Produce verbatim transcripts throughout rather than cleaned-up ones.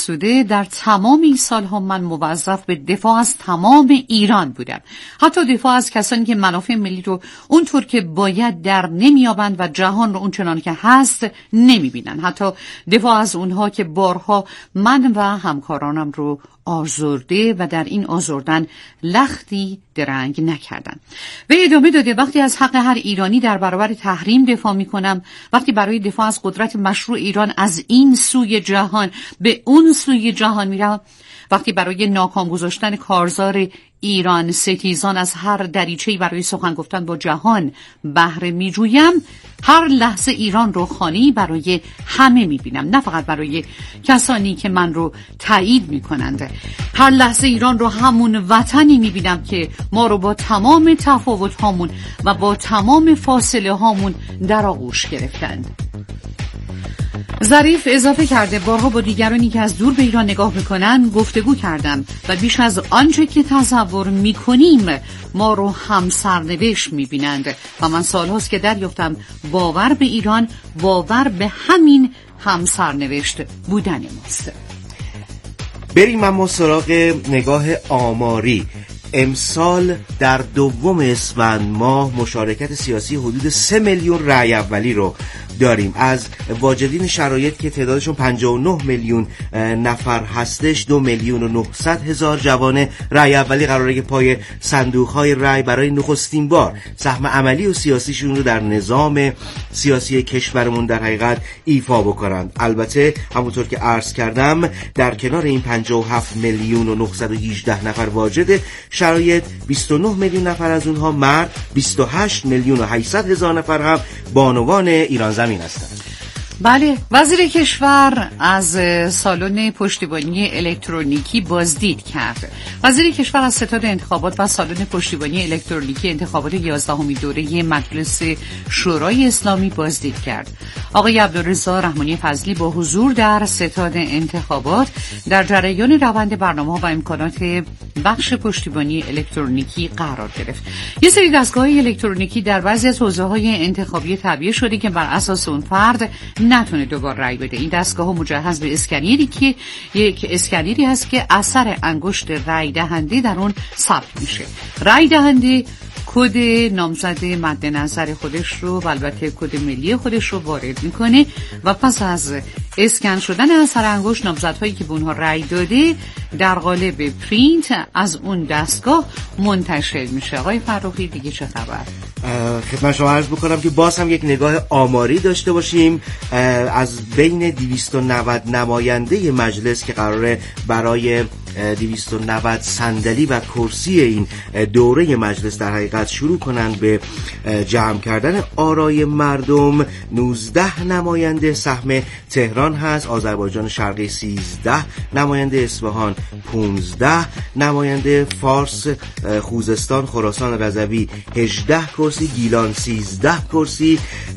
آسوده در تمام این سالها من موظف به دفاع از تمام ایران بودم، حتی دفاع از کسانی که منافع ملی رو اونطور که باید در نمیابند و جهان رو اونچنان که هست نمیبینن، حتی دفاع از اونها که بارها من و همکارانم رو آزرده و در این آزردن لختی درنگ نکردن. و ادامه داده وقتی از حق هر ایرانی در برابر تحریم دفاع می کنم، وقتی برای دفاع از قدرت مشروع ایران از این سوی جهان به اون سوی جهان می روم، وقتی برای ناکام گذاشتن کارزار ایران ستیزان از هر دریچه‌ای برای سخن گفتن با جهان بهره می‌جویم، هر لحظه ایران رو خانه‌ای برای همه می‌بینم، نه فقط برای کسانی که من رو تایید می‌کنند. هر لحظه ایران رو همون وطنی می‌بینم که ما رو با تمام تفاوت‌هامون و با تمام فاصله هامون در آغوش گرفتند. ظریف اضافه کرده بارها با دیگرانی که از دور به ایران نگاه میکنن گفتگو کردم و بیش از آنچه که تصور میکنیم ما رو هم سرنوشت میبینند و من سالهاست که دریافتم باور به ایران باور به همین هم سرنوشت بودن ماست. بریم اما سراغ نگاه آماری. امسال در دوم اسفند ماه مشارکت سیاسی حدود سه میلیون رأی اولی رو داریم. از واجدین شرایط که تعدادشون پنجاه و نه میلیون نفر هستش، دو میلیون و نهصد هزار جوان رأی اولی قراره که پای صندوق‌های رأی برای نخستین بار سهم عملی و سیاسیشون رو در نظام سیاسی کشورمون در حقیقت ایفا بکنن. البته همونطور که عرض کردم در کنار این پنجاه و هفت میلیون و نهصد و هجده نفر واجد شرایط، بیست و نه میلیون نفر از اونها مرد، بیست و هشت میلیون و هشتصد هزار نفر هم بانوان ایران زمین هستند. بله، وزیر کشور از سالن پشتیبانی الکترونیکی بازدید کرد. وزیر کشور از ستاد انتخابات و سالن پشتیبانی الکترونیکی انتخابات یازدهمین دوره مجلس شورای اسلامی بازدید کرد. آقای عبدالرضا رحمانی فضلی با حضور در ستاد انتخابات در جریان روند برنامه‌ها و امکانات بخش پشتیبانی الکترونیکی قرار گرفت. یه سری دستگاه‌های الکترونیکی در بعضی از حوزه‌های انتخابی تعبیه شده که بر اساس اون فرد نتونه دوبار رأی بده. این دستگاه‌ها مجهز به اسکنری که یک اسکنری هست که اثر انگشت رأی دهنده در اون ثبت میشه. رأی دهنده کد نامزد مد نظر خودش رو و البته کد ملی خودش رو وارد میکنه و پس از اسکن شدن اثر انگشت نامزدهایی که به اونها رأی داده در قالب پرینت از اون دستگاه منتشر میشه. آقای فرخی دیگه چه خبر؟ خدمت شما عرض بکنم که باز هم یک نگاه آماری داشته باشیم. از بین دویست و نود نماینده مجلس که قراره برای دویست و نود صندلی و کرسی این دوره مجلس در حقیقت شروع کنند به جمع کردن آرای مردم، نوزده نماینده سهم تهران هست، آذربایجان شرقی سیزده نماینده، اصفهان پانزده نماینده، فارس، خوزستان، خراسان رضوی هجده کرسی، گیلان سیزده کرسی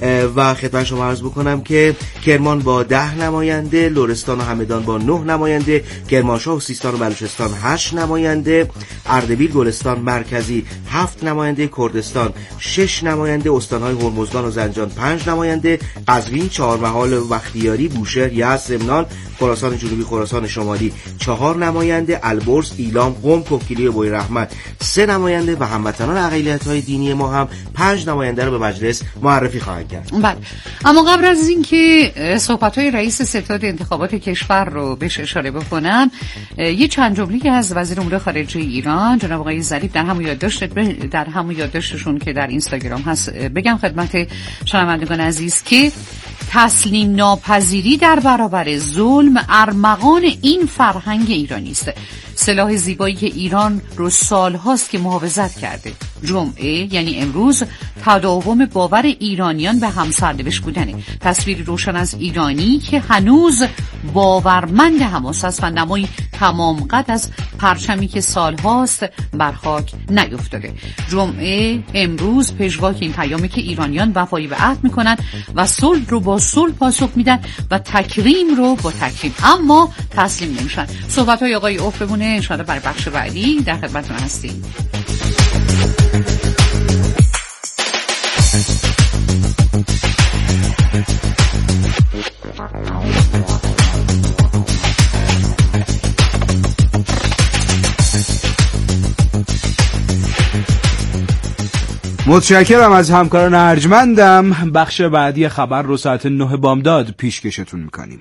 و خدمت شما عرض بکنم که کرمان با ده نماینده، لرستان و همدان با نه نماینده، کرمانشاه و سیستان و بلوچستان هشت نماینده، اردبیل، گلستان مرکزی هفت نماینده، کردستان شش نماینده، استانهای هرمزگان و زنجان پنج نماینده، قزوین، چهارمحال و بختیاری، بوشهر، یزد، سمنان، خراسان جنوبی، خراسان شمالی چهار نماینده، البرز، ایلام، قم، کوکیلی و بویراحمد سه نماینده و هموطنان اقلیت‌های دینی ما هم پنج نماینده رو به مجلس معرفی خواهند کرد. بله، اما قبل از اینکه صحبت‌های رئیس ستاد انتخابات کشور رو بهش اشاره بکنم، یه چند جمله از وزیر امور خارجه ایران جناب آقای ظریف در همون یادداشت در همون یادداشتشون که در اینستاگرام هست بگم خدمت شنوندگان عزیز که تسلیم ناپذیری در برابر ظلم ارمغان این فرهنگ ایرانی است. سلاح زیبایی که ایران رو سالهاست که محافظت کرده. جمعه یعنی امروز تداوم باور ایرانیان به همسرنوشت بودنه. تصویری روشن از ایرانی که هنوز باورمند حماس است و نمایی تمام قد از پرچمی که سالهاست بر خاک نیفتاده. جمعه امروز پژواک این پیامی که ایرانیان وفای به عهد میکنن و صلح رو با صلح پاسخ میدن و تکریم رو با تکریم، اما تسلیم نمیشن. صحبت‌های آقای عفوی‌مونه ان شاءالله برای بخش بعدی در خدمتتون هستیم. متشکرم از همکاران ارجمندم. بخش بعدی خبر رو ساعت نه بامداد پیشکشتون میکنیم.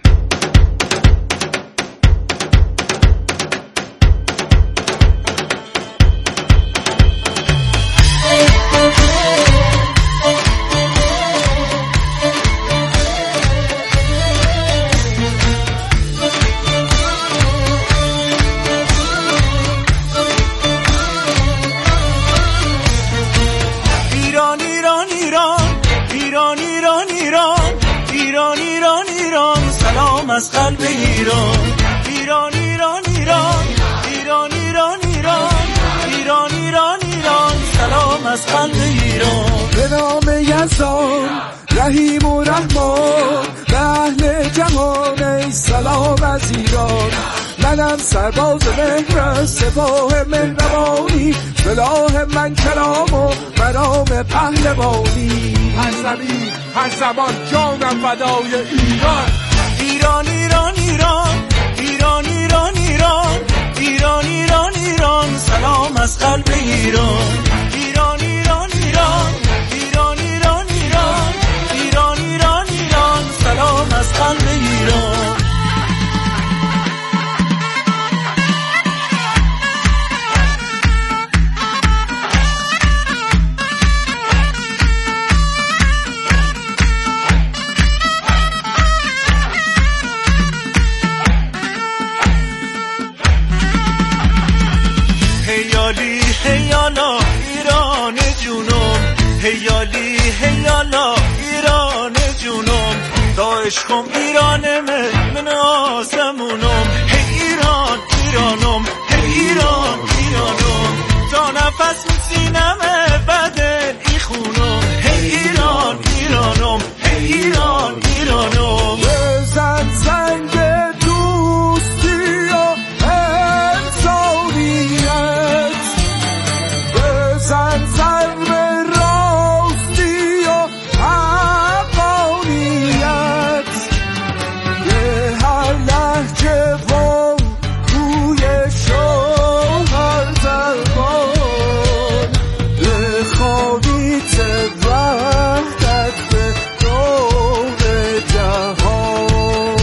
از قلب ایران ایران ایران ایران ایران ایران ایران ایران ایران ایران سلام از قلب ایران. به نام یزدان رحیم و رحمان به اهل جهان ای سلام از ایران. منم سرباز مهر سپاه مهربانی سلاح من کلام و مرام پهلوانی. هر زمین هر زمان جانم فدای ایران. ایران ایران ایران ایران ایران ایران ایران ایران ایران سلام از قلب ایران. ایران ایران ایران ایران ایران ایران ایران ایران ایران سلام از قلب ایران. هیالا ایران جونم هیالی هیالا ایران جونم داعش کن ایران من من آسمونم. هی ایران ایرانم هی ایران ایرانم تا نفس سینمه بدن ای خونم. هی ایران ایرانم هی ایران ایرانم. بزن زنگ دوستی و انسانیت بزن ضرب راستی و حقانیت به هر لهجه و توی شوهر زبان بخوانید وحدت به دور جهان.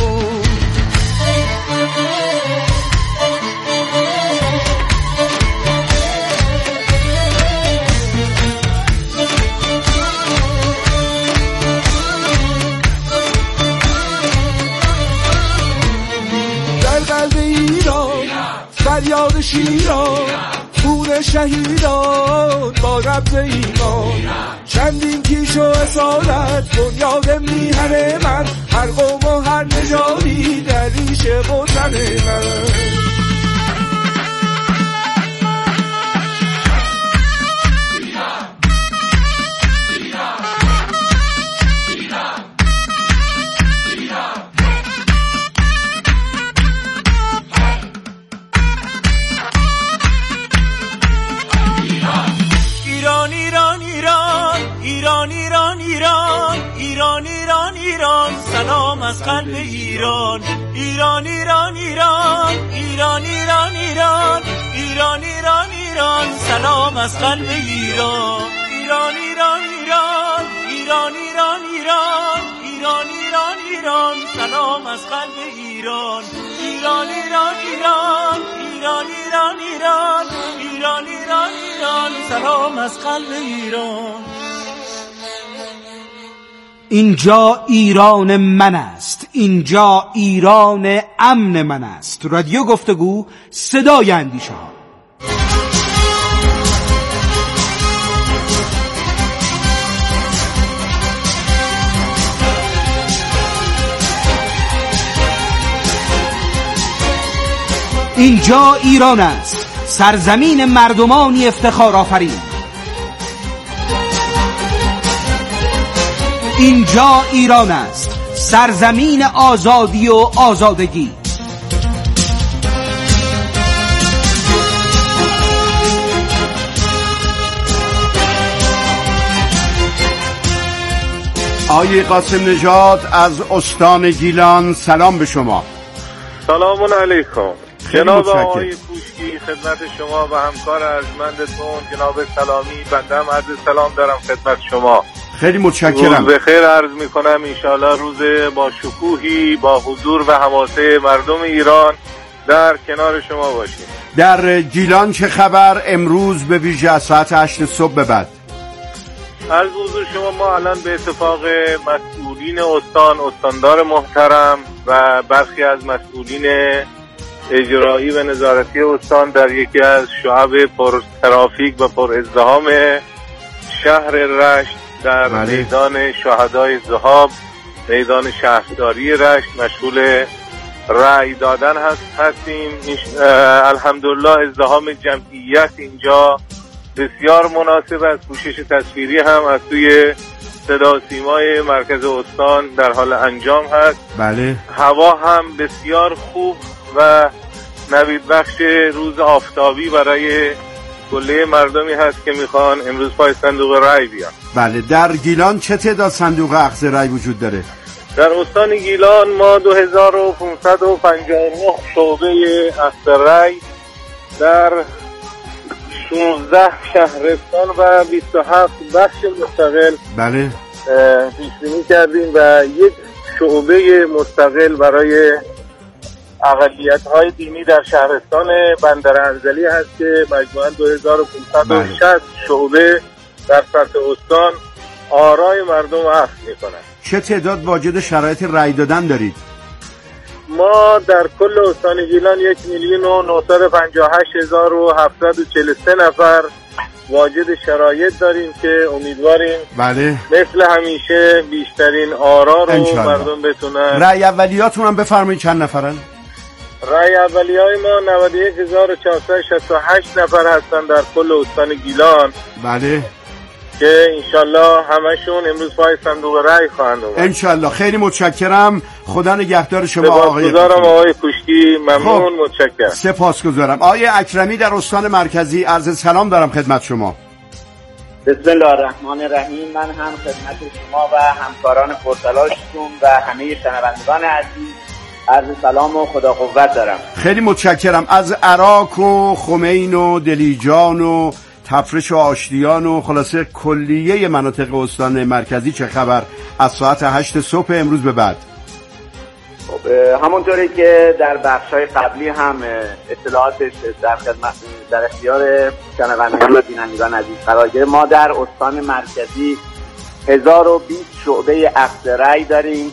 در قلب ایران فریاد شیران خون شهیدان با رمز ایمان چندین کیش و اصالت بنیاد میهن من هر قوم و هر نژادی در ریشه وطن من. ایران ایران ایران ایران ایران ایران ایران ایران ایران سلام از قلب ایران. ایران ایران ایران ایران ایران ایران ایران ایران ایران سلام از قلب ایران. ایران ایران ایران ایران ایران ایران ایران ایران ایران سلام از قلب ایران. ایران ایران ایران ایران ایران ایران ایران ایران ایران سلام از قلب ایران. اینجا ایران من است، اینجا ایران امن من است. رادیو گفتگو، صدای اندیشه ها. اینجا ایران است، سرزمین مردمانی افتخار آفرین. اینجا ایران است، سرزمین آزادی و آزادگی. آقای قاسم نژاد از استان گیلان، سلام به شما. سلام علیکم. جناب آقای کوشکی خدمت شما و همکار ارجمندتون جناب سلامی، بنده هم عرض سلام دارم خدمت شما. خیلی متشکرم. روز بخیر عرض میکنم، انشاءالله روز با شکوهی با حضور و حماسه مردم ایران در کنار شما باشیم. در گیلان چه خبر امروز به ویژه از ساعت هشت صبح به بعد؟ عرض حضور شما ما الان به اتفاق مسئولین استان، استاندار محترم و برخی از مسئولین اجرایی و نظارتی استان در یکی از شعب پر ترافیک و پر ازدحام شهر رشت در بله. میدان شهدای ذهاب، میدان شهرداری رشت مشغول رأی دادن هست هستیم. الحمدلله ازدحام جمعیت اینجا بسیار مناسب است. پوشش تصویری هم از توی صدا سیمای مرکز استان در حال انجام هست. بله. هوا هم بسیار خوب و نوید بخش روز آفتابی برای کله مردمی هست که میخوان امروز پای صندوق رأی بیان. بله. در گیلان چه تعداد صندوق اخذ رأی وجود داره؟ در استان گیلان ما دو هزار و پانصد و پنجاه و نه شعبه اخذ رأی در شانزده شهرستان و بیست و هفت بخش مستقل بله پیش بینی کردیم و یک شعبه مستقل برای اقلیت‌های دینی در شهرستان بندر انزلی هست که مجموعاً دو هزار و پانصد و شصت شعبه در سطح استان آرای مردم اخذ می‌کنند. چه تعداد واجد شرایط رأی دادن دارید؟ ما در کل استان گیلان یک میلیون و نهصد و پنجاه و هشت هزار و هفتصد و چهل و سه نفر واجد شرایط داریم که امیدواریم بله مثل همیشه بیشترین آرا رو مردم بتونن. رأی اولیاتون هم بفرمایید چند نفرن؟ رأی اولیای ما نود و یک هزار و چهارصد و شصت و هشت نفر هستن در کل استان گیلان. بله که انشالله همشون امروز پای صندوق رأی خواهند اومد. انشالله. خیلی متشکرم. خدا نگهدار شما آقای سپاسگزارم آقای کوشکی. ممنون. خب. متشکرم. سپاسگزارم. آقای اکرمی در استان مرکزی عرض سلام دارم خدمت شما. بسم الله الرحمن الرحیم. من هم خدمت شما و همکاران پرتلاشتون و همه شنوندگان عزیز عرض سلام و خدا قوت دارم. خیلی متشکرم. از عراق و خمین و دلیجان و تفرش و آشتیان و خلاصه کلیه مناطق استان مرکزی چه خبر از ساعت هشت صبح امروز به بعد؟ خب همونطوری که در بخش‌های قبلی هم اطلاعاتش در خدمت در اختیار شنوندگان و بینندگان عزیز قرار گرفت، ما در استان مرکزی هزار و بیست شعبه اخذ رأی داریم.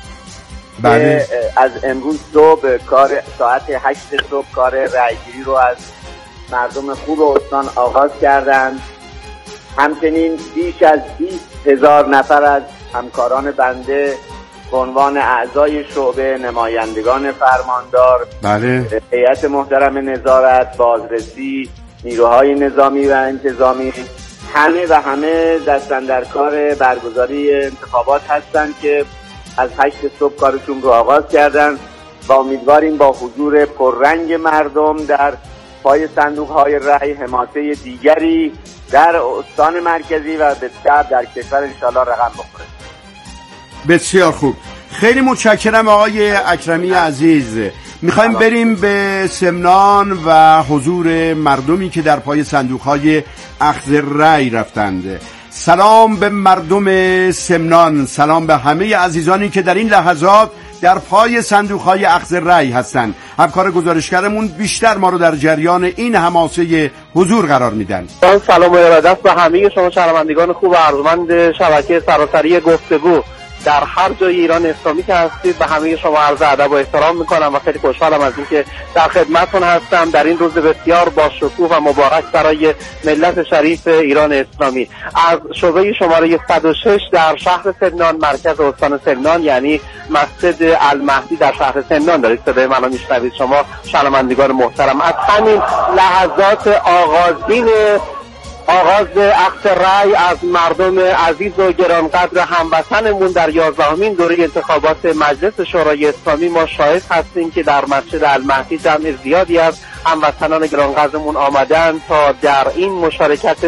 بله. از امروز صبح کار ساعت هشت صبح کار رأیگیری رو از مردم خوب استان آغاز کردند. همچنین بیش از بیست هزار نفر از همکاران بنده به عنوان اعضای شعبه، نمایندگان فرماندار، بله، هیئت محترم نظارت، بازرسی، نیروهای نظامی و انتظامی، همه و همه دستن در کار برگزاری انتخابات هستند که از هشت صبح کارشون رو آغاز کردن و امیدواریم با حضور پررنگ مردم در پای صندوق‌های رأی حماسه دیگری در استان مرکزی و بسیار در کشور انشاءالله رقم بخوره. بسیار خوب. خیلی متشکرم آقای اکرمی عزیز. میخوایم بریم به سمنان و حضور مردمی که در پای صندوق‌های اخذ رأی رفتند. سلام به مردم سمنان، سلام به همه عزیزانی که در این لحظات در پای صندوق‌های اخذ رأی هستند. همکار گزارشگرمون بیشتر ما رو در جریان این حماسه حضور قرار میدن. سلام و ارادت به همه شما شنوندگان خوب و ارجمند شبکه سراسری گفتگو در هر جای ایران اسلامی که هستید. به همه شما عرض ادب و احترام میکنم و خیلی خوشحالم از اینکه در خدمتتون هستم در این روز بسیار با شکوه و مبارک برای ملت شریف ایران اسلامی. از شعبه شماره صد و شش در شهر سمنان، مرکز استان سمنان، یعنی مسجد المهدی در شهر سمنان دارید صدای منو میشنوید شما شنوندگان محترم. از همین لحظات آغازین آغاز اخذ رأی از مردم عزیز و گرانقدر هموطنمون در یازدهمین دوره انتخابات مجلس شورای اسلامی ما شاهد هستیم که در مسجد المهدی جمع زیادی از هموطنان گرانقدرمون آمدن تا در این مشارکت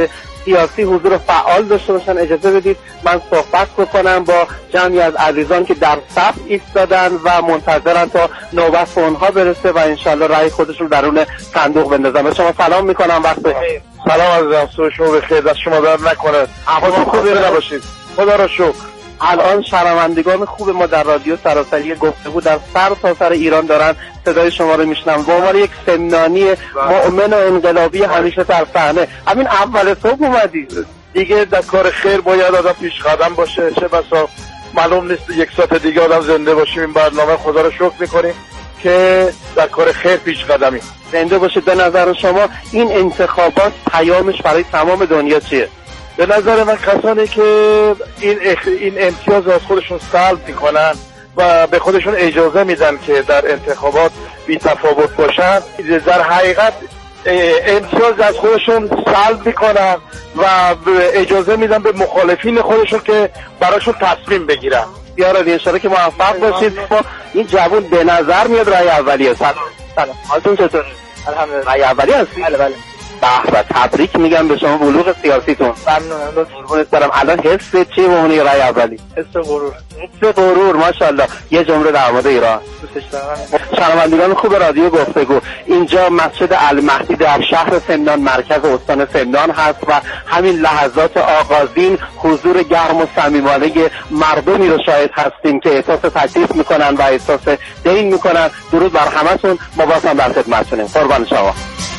سیاسی حضور فعال داشته باشن. اجازه بدید من صحبت بکنم با جمعی از عزیزان که در صف ایستادن و منتظرن تا نوبت به اونها برسه و انشالله رأی خودشون درون صندوق بندازن. به شما سلام میکنم. وقت بخیر. سلام عزیزم، صبح شما بخیر، دست شما درد نکنه، احوالتون خوبی نباشید. خدا را شکر. الان شنوندگان خوب ما در رادیو سراسری گفتگو در سر تا سر ایران دارن صدای شما رو میشنم. به عنوان یک سمنانی مؤمن و انقلابی همیشه در صحنه، همین اول صبح اومدی دیگه. در کار خیر باید آدم پیش قدم باشه، چه بسا معلوم نیست یک ساعت دیگه آدم زنده باشیم این برنامه. خدا رو شکر میکنیم که در کار خیر پیش قدمی. زنده باشید. به نظر شما این انتخابات پیامش برای تمام دنیا چیه؟ به نظر من کسانی که این اخ... این امتیاز از خودشون سلب میکنن و به خودشون اجازه میدن که در انتخابات بی تفاوت باشن، در حقیقت امتیاز از خودشون سلب میکنن و اجازه میدن به مخالفین خودشون که براشون تصمیم بگیرن. یا رادیو اشاره که موفق باشید. این جوون به نظر میاد رأی اولیه. سلام سلام، حالتون چطوره؟ الحمدلله. رأی اولیه هستی؟ بله بله. به به، تبریک میگم به شما بلوغ سیاسیتون. ممنونم. قربونت برم. الان حس چی به اون رأی اولی؟ حس غرور. حس غرور، ماشاءالله. یه جمله در مورد ایران. دوستش دارم. شنوندگان خوب رادیو گفتگو، اینجا مسجد المهدی در شهر سمنان مرکز استان سمنان هست و همین لحظات آغازین حضور گرم و صمیمانه مردمی رو شاهد هستیم که احساس تکلیف میکنن و احساس دین میکنن. درود بر همتون. ما باز هم در خدمتتونیم. قربان شما.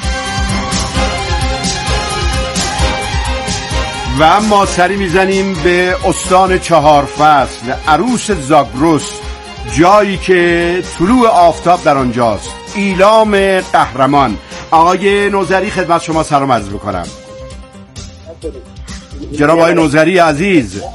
و ما سری میزنیم به استان چهار فصل، عروس زاگرس، جایی که طلوع آفتاب در آنجاست، ایلام قهرمان. آقای نوذری خدمت شما سلام عرض بکنم. جناب آقای نوذری عزیز،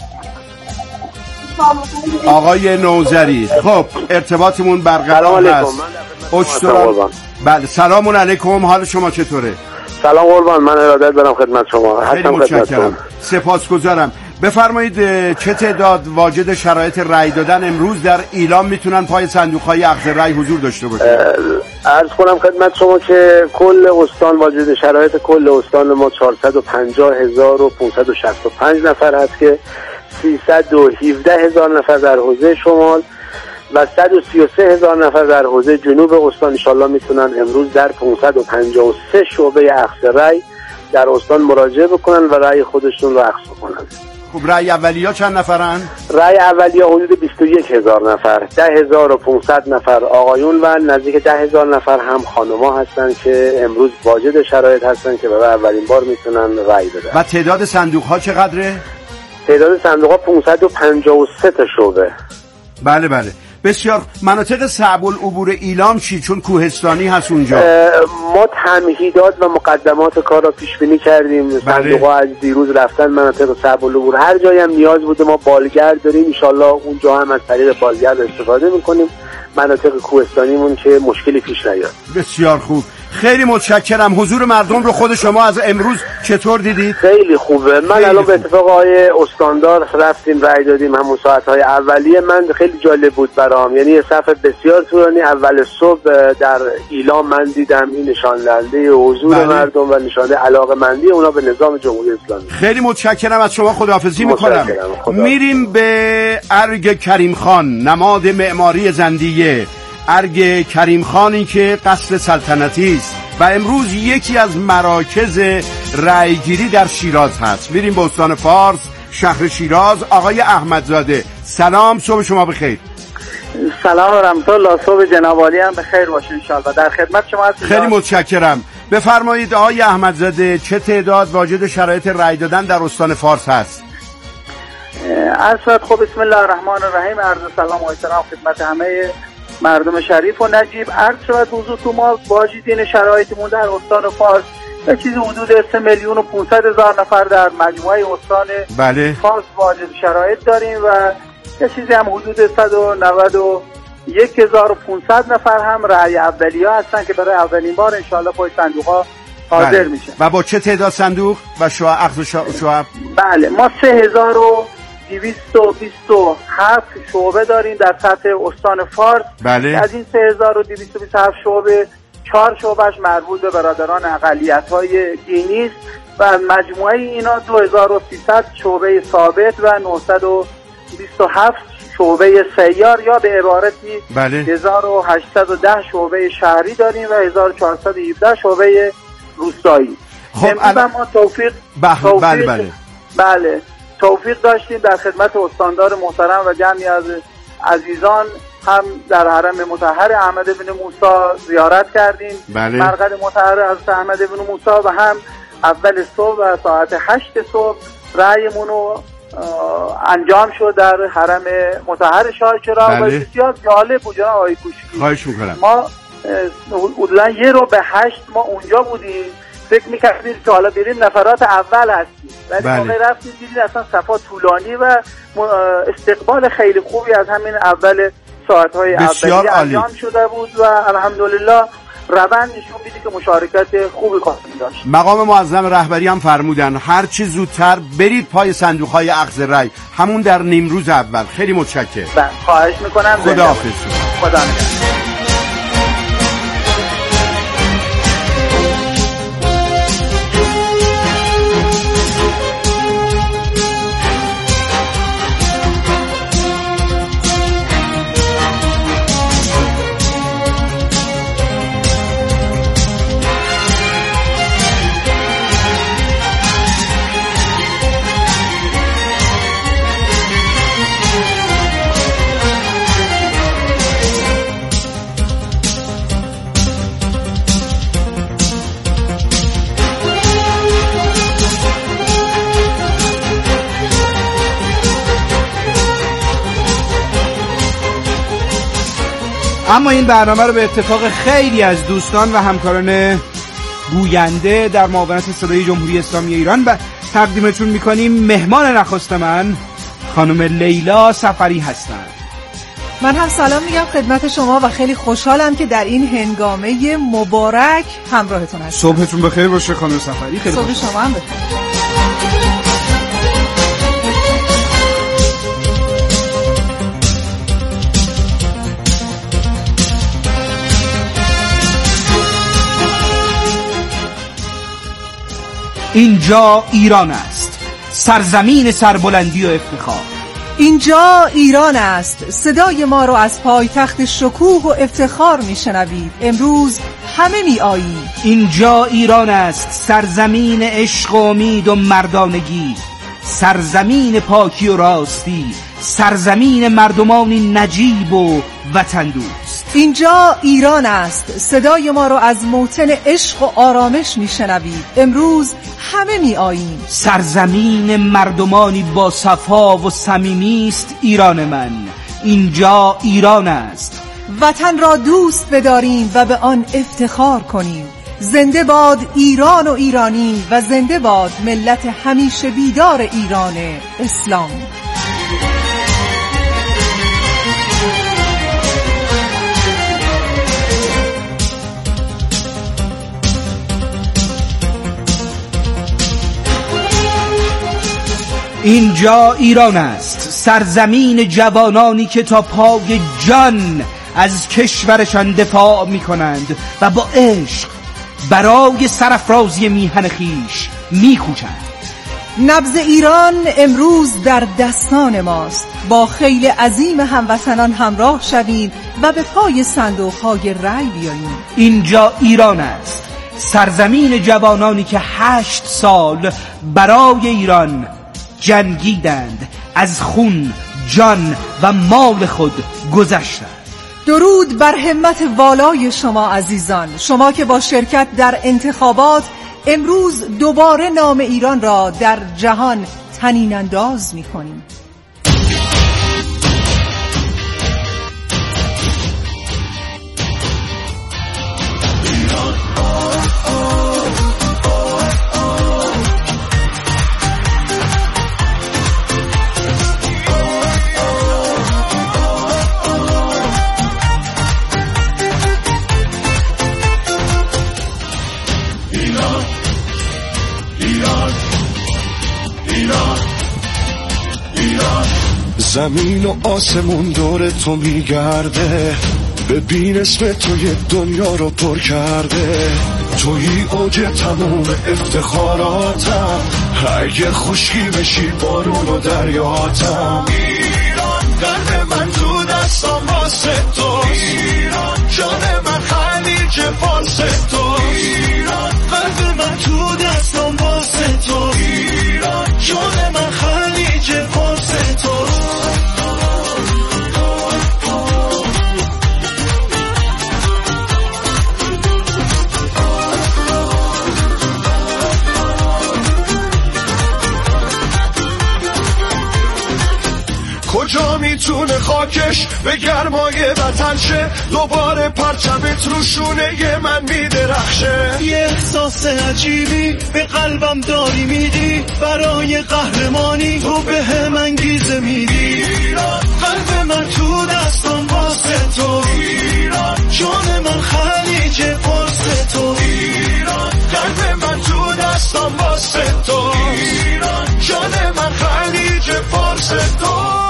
آقای نوذری، خب ارتباطمون برقرار هست. اشتران. بله سلام علیکم، حال شما چطوره؟ سلام قربان، من ارادت دارم خدمت شما. خیلی متشکرم، سپاسگزارم. بفرمایید چه تعداد واجد شرایط رأی دادن امروز در ایلام میتونن پای صندوق‌های اخذ رأی حضور داشته باشن؟ عرض کنم خدمت شما که کل استان واجد شرایط کل استان ما چهارصد و پنجاه هزار و پانصد و شصت و پنج نفر هست که سیصد و هفده هزار نفر در حوزه شمال و صد و سی و سه هزار نفر در حوزه جنوب استان انشالله میتونن امروز در پانصد و پنجاه و سه شعبه اخذ رأی در استان مراجعه بکنن و رأی خودشون رو اخذ بکنن. خب رأی اولیا چند نفرن؟ رأی اولیا حدود بیست و یک هزار نفر، ده هزار و پانصد نفر آقایون و نزدیک ده هزار نفر هم خانم‌ها هستن که امروز واجد شرایط هستن که برای اولین بار میتونن رأی بدن. و تعداد صندوق‌ها چقدره؟ تعداد صندوق‌ها پانصد و پنجاه و سه تا شعبه. بله بله. بسیار. مناطق صعب العبور ایلام چی؟ چون کوهستانی هست اونجا. ما تمهیدات و مقدمات کار را پیش بینی کردیم. بله. صندوق‌ها از دیروز رفتن مناطق صعب العبور. هر جایی هم نیاز بوده ما بالگرد داریم، ان شاءالله اونجا هم از طریق بالگرد استفاده می‌کنیم. مناطق کوهستانیمون که مشکلی پیش نیاد. بسیار خوب. خیلی متشکرم. حضور مردم رو خود شما از امروز چطور دیدید؟ خیلی خوبه. من الان به اتفاق آقای استاندار رفتیم رأی دادیم همون ساعت‌های اولیه. من خیلی جالب بود برام، یعنی یه صف بسیار طولانی اول صبح در ایلام من دیدم. این نشان دهنده حضور بله. مردم و نشان علاقه‌مندی اونا به نظام جمهوری اسلامی. خیلی متشکرم. از شما خداحافظی می‌کنم. میریم به ارگ کریم خان، نماد معماری زندیه. ارگ کریم خانی که قصر سلطنتی است و امروز یکی از مراکز رأیگیری در شیراز هست. میریم به استان فارس، شهر شیراز. آقای احمدزاده سلام، صبح شما بخیر. سلام و رحمت الله، صبح جناب عالی هم بخیر باشه ان شاء الله. در خدمت شما هستم. خیلی متشکرم. بفرمایید آقای احمدزاده چه تعداد واجد شرایط رأی دادن در استان فارس هست؟ عرض خب بسم الله الرحمن الرحیم. عرض سلام و احترام خدمت همه مردم شریف و نجیب. عرض شود حضور تو ما واجدین شرایطمون در استان فارس به چیزی حدود سه میلیون و پانصد هزار نفر در مجموعه استان بله. فارس واجد شرایط داریم و به چیزی هم حدود صد و نود و یک هزار و پانصد نفر هم رأی اولیه هستن که برای اولین بار انشاءالله پای صندوق‌ها حاضر بله. میشن. و با چه تعداد صندوق و شعب اخذ شعب؟ بله ما سه هزار و دویست و بیست و هفت شعبه داریم در سطح استان فارس. بله. از این سه هزار و دویست و بیست و هفت شعبه چهار شعبهش مربوط به برادران اقلیت‌های دینی است و مجموعه اینا دو هزار و سیصد شعبه ثابت و نهصد و بیست و هفت شعبه سیار، یا به عبارتی بله. هزار و هشتصد و ده شعبه شهری داریم و هزار و چهارصد و هفده شعبه روستایی. خب الان ما توفیق بله توفیق بله بله بله توفیق داشتیم در خدمت استاندار محترم و جمعی از عزیزان هم در حرم مطهر احمد بن موسی زیارت کردیم، بله. مرقد مطهر حضرت احمد بن موسی، و هم اول صبح و ساعت هشت صبح رأیمون رو انجام شد در حرم مطهر شاه چراغ. بله. و بسیار جالب بود جناب آقای کوچیکی. خواهش می‌کنم. ما حدوداً یه رو به هشت ما اونجا بودیم، فکر می‌کردیم که حالا بریم نفرات اول هستیم، ولی بله. ما رفتیم دیدیم اصلا صفا طولانی و استقبال خیلی خوبی از همین اول ساعت‌های اولیه انجام شده بود و الحمدلله روند نشون میده که مشارکت خوبی خواهیم داشت. مقام معظم رهبری هم فرمودن هر چی زودتر برید پای صندوق‌های اخذ رأی، همون در نیمروز اول. خیلی متشکرم. خواهش میکنم. خداحافظ. خدا نگهدار. اما این برنامه رو به اتفاق خیلی از دوستان و همکاران گوینده در معاونت صدای جمهوری اسلامی ایران و تقدیمتون میکنیم. مهمان نخست من خانم لیلا سفری هستند. من هم سلام میگم خدمت شما و خیلی خوشحالم که در این هنگامه مبارک همراهتون هستم. صبحتون بخیر باشه خانم سفری. خیلی صبح شما هم بخیر. اینجا ایران است، سرزمین سربلندی و افتخار. اینجا ایران است، صدای ما رو از پایتخت شکوه و افتخار میشنوید. امروز همه می آیید. اینجا ایران است، سرزمین عشق و امید و مردانگی، سرزمین پاکی و راستی، سرزمین مردمانی نجیب و وطن دوست. اینجا ایران است، صدای ما رو از موطن عشق و آرامش میشنوید. امروز همه می آییم. سرزمین مردمانی با صفا و صمیمی است ایران من. اینجا ایران است. وطن را دوست بداریم و به آن افتخار کنیم. زنده باد ایران و ایرانی و زنده باد ملت همیشه بیدار ایران اسلام. اینجا ایران است، سرزمین جوانانی که تا پای جان از کشورشان دفاع می کنند و با عشق برای سرافرازی میهن خیش می کوشند. نبض ایران امروز در دستان ماست. با خیل عظیم هموطنان همراه شویم و به پای صندوق‌های رأی بیاییم. اینجا ایران است، سرزمین جوانانی که هشت سال برای ایران جنگیدند، از خون، جان و مال خود گذشتند. درود بر همت والای شما عزیزان، شما که با شرکت در انتخابات امروز دوباره نام ایران را در جهان طنین انداز می‌کنید. زمین و آسمون دور تو میگرده، ببین اسم توی دنیا رو پر کرده، توی اوج تموم افتخاراتم، اگه خشکی بشی بارون و دریاتم. ایران قلب من تو دستم واسه توست، ایران جان من خلیج فارس توست، ایران قلب من تو دستم واسه توست، ایران جان من خلیج فارس توست. کجا میتونه خاکش به گرمای وطن شه، دوباره پرچمت رو شونه من میدرخشه. یه احساس عجیبی به قلبم داری میدی، برای قهرمانی تو به هم انگیزه میدی. ایران قلب من تو دستم واسه تو، ایران جان من خلیج فارس تو، ایران قلب من تو دستم واسه تو، ایران جان من خلیج فارس تو.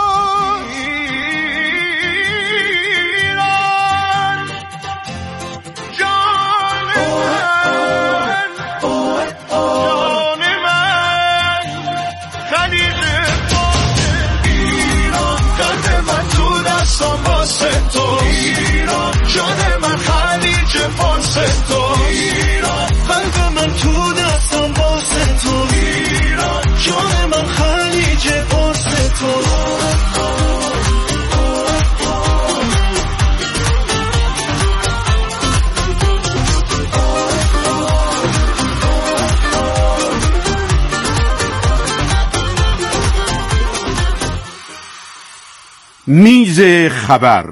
جان من خلیج فارس تو، ایران قلب من تو دستم واسه تو، ایران جان من خلیج فارس تو. میز خبر.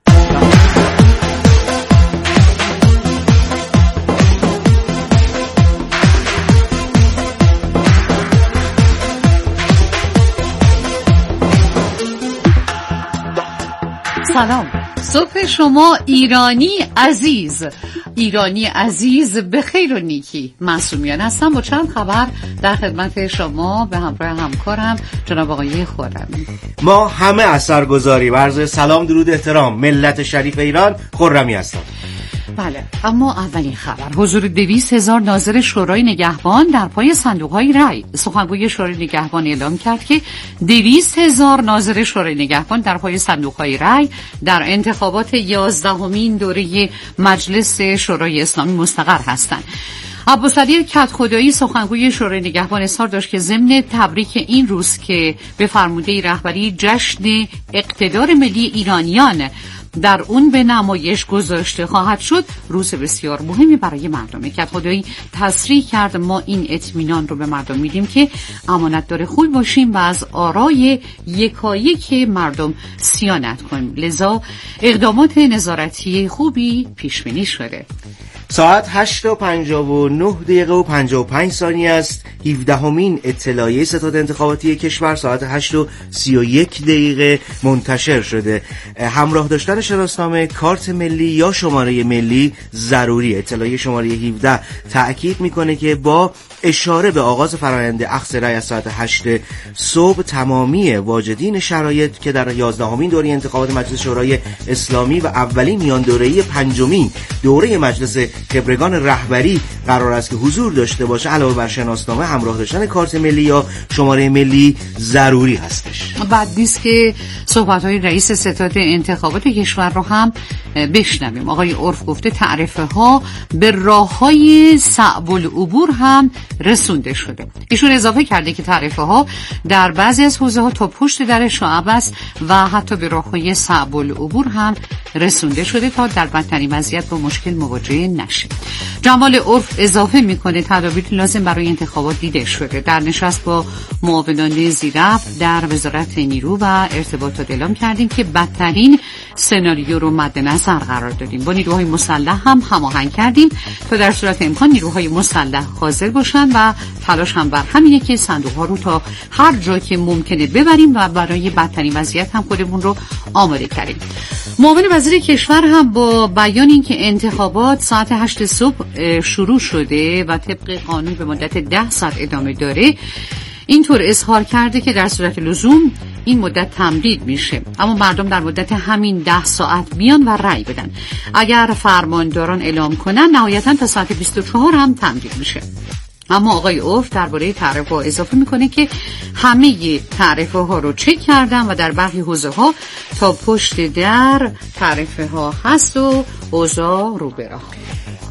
سلام، صبح شما ایرانی عزیز، ایرانی عزیز به خیر و نیکی. معصومیان هستم با چند خبر در خدمت شما به همراه همکارم جناب آقای خرمی. ما همه اثرگذاری ورز سلام درود احترام ملت شریف ایران، خرمی هستم. بله، اما اولین خبر، حضور دویست هزار ناظر شورای نگهبان در پای صندوق‌های رای. سخنگوی شورای نگهبان اعلام کرد که دویست هزار ناظر شورای نگهبان در پای صندوق‌های رای در انتخابات یازدهمین دوره مجلس شورای اسلامی مستقر هستند. عباسعلی کدخدایی سخنگوی شورای نگهبان اظهار داشت که ضمن تبریک این روز که به فرموده رهبری جشن اقتدار ملی ایرانیان در اون به نمایش گذاشته خواهد شد، روز بسیار مهمی برای مردمه. کدخدایی تصریح کرد ما این اطمینان رو به مردم میدیم که امانتدار خوب باشیم و از آرای یکایک مردم صیانت کنیم، لذا اقدامات نظارتی خوبی پیش بینی شده. ساعت هشت و پنجاه و نه دقیقه و پنجاه و پنج ثانیه است. هفدهمین اطلاعیه ستاد انتخاباتی کشور ساعت هشت و سی و یک دقیقه منتشر شده. همراه داشتن شناسنامه، کارت ملی یا شماره ملی ضروری. اطلاعیه شماره هفده تأکید میکنه که با اشاره به آغاز فرآیند اخذ رأی از ساعت هشت صبح تمامی واجدین شرایط که در یازدهمین دوره انتخابات مجلس شورای اسلامی و اولین میان دوره‌ای پنجمین دوره مجلس خبرگان رهبری قرار است که حضور داشته باشه، علاوه بر شناسنامه همراه داشتن کارت ملی یا شماره ملی ضروری هستش. بعد نیست که صحبت‌های رئیس ستاد انتخابات کشور رو هم بشنویم. آقای عرف گفته تعرفه ها به راه‌های صعب العبور هم رسونده شده. ایشون اضافه کرده که تعرفه ها در بعضی از حوزه ها تا پشت در شعب است و حتی به راه‌های صعب العبور هم رسونده شده تا در بدترین وضعیت با مشکل مواجه نشه. جمال عرف اضافه میکنه تدابیر لازم برای انتخابات دیده شده. در نشست با معاونان زیرفت در وزارت نیرو و ارتباطات اعلام کردیم که بدترین سناریو رو مد نظر قرار دادیم. با نیروهای مسلح هم هماهنگ کردیم تا در صورت امکان نیروهای مسلح حاضر باشن و تلاش هم بر همینه که صندوق‌ها رو تا هر جا که ممکنه ببریم و برای بدترین وضعیت هم خودمون رو آماده کردیم. معاون وزیر کشور هم با بیان اینکه انتخابات ساعت هشت صبح شروع شده و طبق قانون به مدت ده ساعت ادامه داره، اینطور اظهار کرده که در صورت لزوم این مدت تمدید میشه، اما مردم در مدت همین ده ساعت بیان و رأی بدن. اگر فرمانداران اعلام کنن نهایتا تا ساعت بیست و چهار هم تمدید میشه. اما آقای اوف درباره تعرفه ها اضافه میکنه که همه تعرفه ها رو چک کردن و در برخی حوزه ها تا پشت در تعرفه ها هست و اوضاع رو براه.